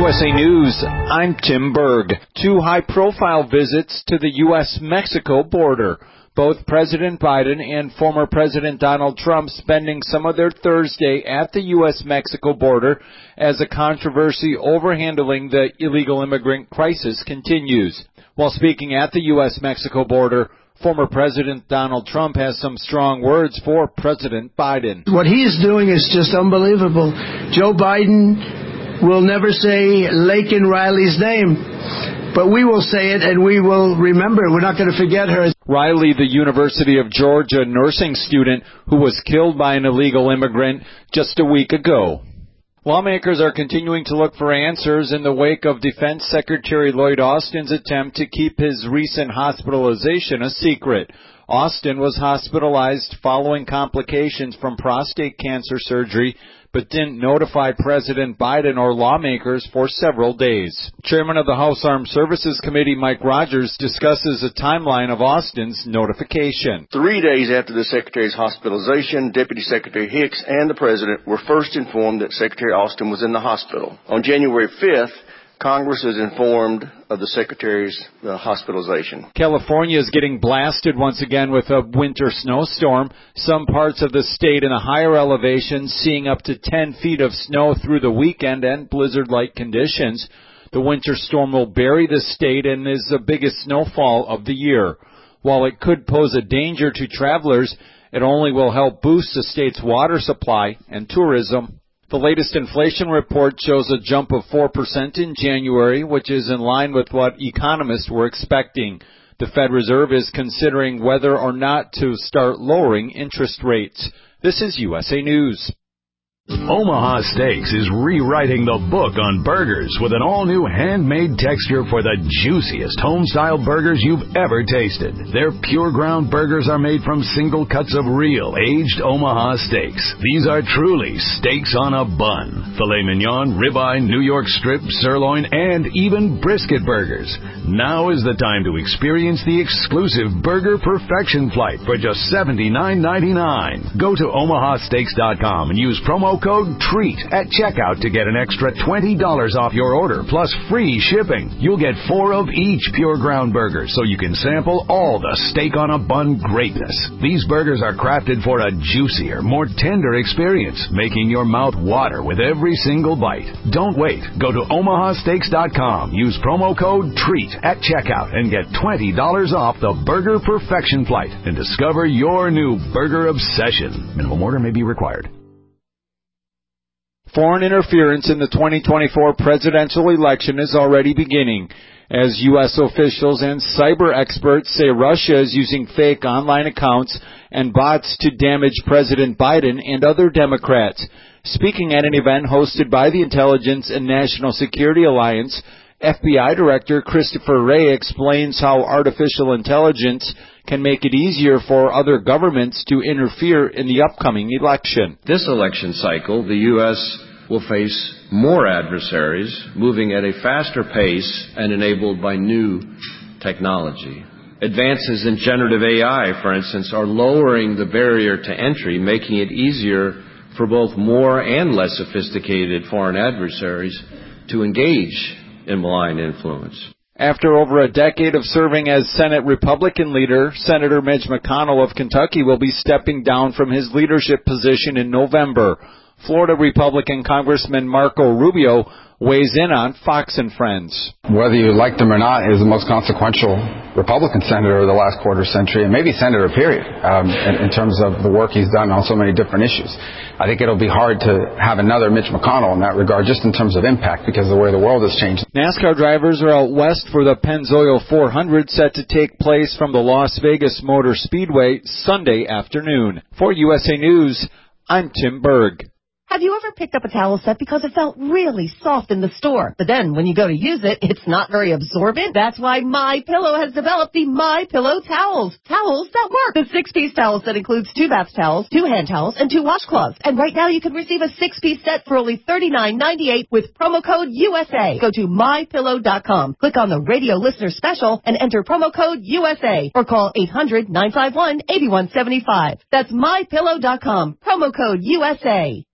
USA News, I'm Tim Berg. Two high-profile visits to the U.S.-Mexico border. Both President Biden and former President Donald Trump spending some of their Thursday at the U.S.-Mexico border as a controversy over handling the illegal immigrant crisis continues. While speaking at the U.S.-Mexico border, former President Donald Trump has some strong words for President Biden. What he is doing is just unbelievable. Joe Biden will never say Laken Riley's name, but we will say it and we will remember. We're not going to forget her. Riley, the University of Georgia nursing student who was killed by an illegal immigrant just a week ago. Lawmakers are continuing to look for answers in the wake of Defense Secretary Lloyd Austin's attempt to keep his recent hospitalization a secret. Austin was hospitalized following complications from prostate cancer surgery, but didn't notify President Biden or lawmakers for several days. Chairman of the House Armed Services Committee, Mike Rogers, discusses a timeline of Austin's notification. 3 days after the Secretary's hospitalization, Deputy Secretary Hicks and the President were first informed that Secretary Austin was in the hospital. On January 5th, Congress is informed of the Secretary's hospitalization. California is getting blasted once again with a winter snowstorm. Some parts of the state in a higher elevation seeing up to 10 feet of snow through the weekend and blizzard-like conditions. The winter storm will bury the state and is the biggest snowfall of the year. While it could pose a danger to travelers, it only will help boost the state's water supply and tourism. The latest inflation report shows a jump of 4% in January, which is in line with what economists were expecting. The Fed Reserve is considering whether or not to start lowering interest rates. This is USA News. Omaha Steaks is rewriting the book on burgers with an all-new handmade texture for the juiciest home-style burgers you've ever tasted. Their pure ground burgers are made from single cuts of real, aged Omaha steaks. These are truly steaks on a bun. Filet mignon, ribeye, New York strip, sirloin, and even brisket burgers. Now is the time to experience the exclusive Burger Perfection Flight for just $79.99. Go to omahasteaks.com and use promo code TREAT at checkout to get an extra $20 off your order, plus free shipping. You'll get 4 of each pure ground burger, so you can sample all the steak on a bun greatness. These burgers are crafted for a juicier, more tender experience, making your mouth water with every single bite. Don't wait. Go to omahasteaks.com, use promo code TREAT at checkout, and get $20 off the Burger Perfection Flight and discover your new burger obsession. Minimum order may be required. Foreign interference in the 2024 presidential election is already beginning, as U.S. officials and cyber experts say Russia is using fake online accounts and bots to damage President Biden and other Democrats. Speaking at an event hosted by the Intelligence and National Security Alliance, FBI Director Christopher Wray explains how artificial intelligence can make it easier for other governments to interfere in the upcoming election. This election cycle, the U.S. will face more adversaries, moving at a faster pace and enabled by new technology. Advances in generative AI, for instance, are lowering the barrier to entry, making it easier for both more and less sophisticated foreign adversaries to engage in malign influence. After over a decade of serving as Senate Republican leader, Senator Mitch McConnell of Kentucky will be stepping down from his leadership position in November. Florida Republican Congressman Marco Rubio weighs in on Fox and Friends. Whether you like them or not, is the most consequential Republican senator of the last quarter century, and maybe senator, period, in terms of the work he's done on so many different issues. I think it'll be hard to have another Mitch McConnell in that regard, just in terms of impact, because of the way the world has changed. NASCAR drivers are out west for the Pennzoil 400, set to take place from the Las Vegas Motor Speedway Sunday afternoon. For USA News, I'm Tim Berg. Have you ever picked up a towel set because it felt really soft in the store, but then when you go to use it, it's not very absorbent? That's why MyPillow has developed the MyPillow towels. Towels that work. The 6-piece towel set includes 2 bath towels, 2 hand towels, and 2 washcloths. And right now you can receive a 6-piece set for only $39.98 with promo code USA. Go to MyPillow.com, click on the radio listener special, and enter promo code USA, or call 800-951-8175. That's MyPillow.com, promo code USA.